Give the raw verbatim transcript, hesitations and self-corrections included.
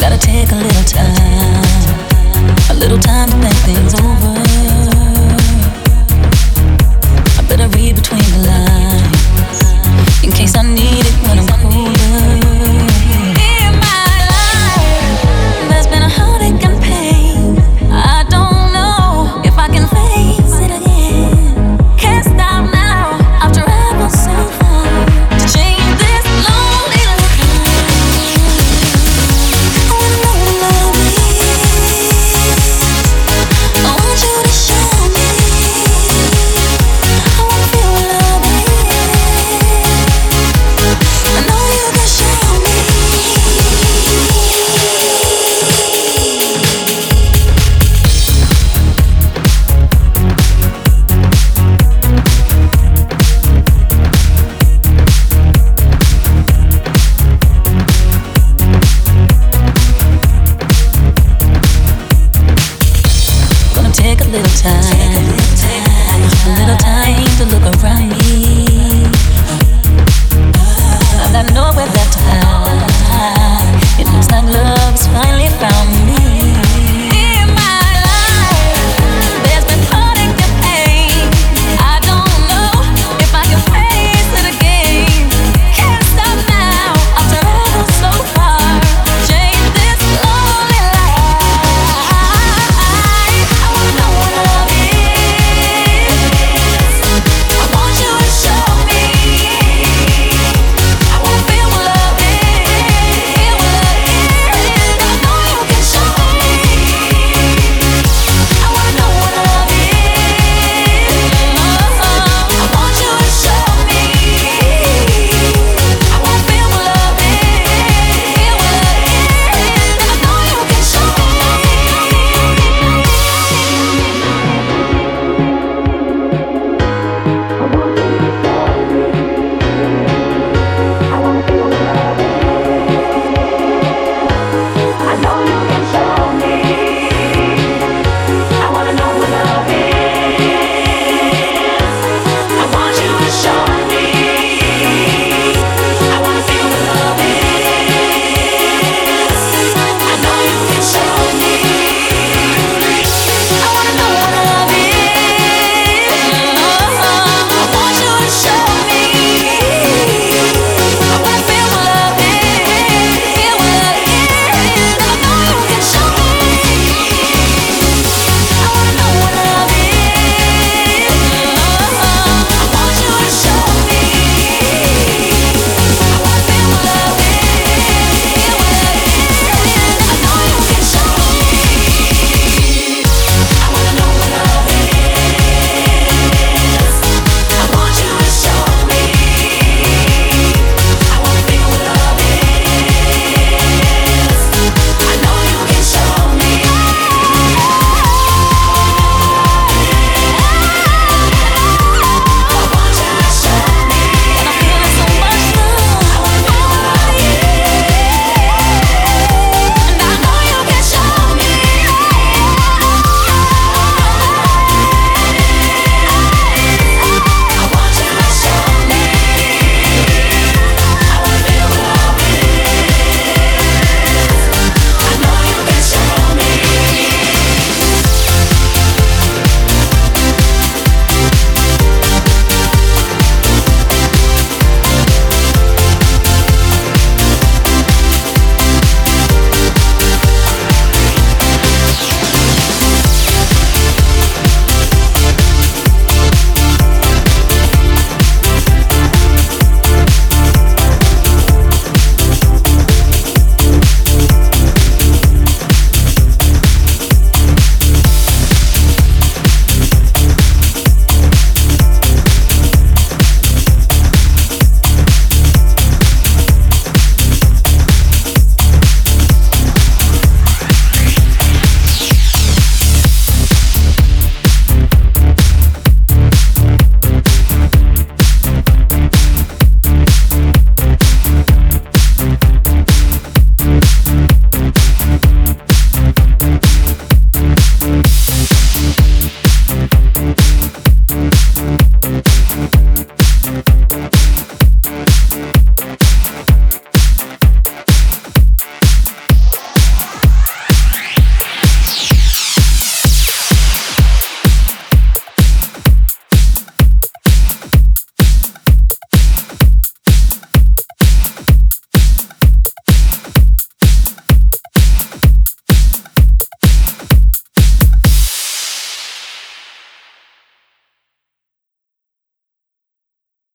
Gotta take a little time, a little time to think things over. I better read between the lines, in case I need it when I'm older. In my life, there's been a heartache and pain. I don't know if I can face it again. Can't stop now, I've traveled so far to change this lonely life. I wanna know what love is. I want you to show me. I wanna feel what love is. I know you can show me. Gonna take a little time, a little time to look around me. I've got nowhere left to hide. It looks like love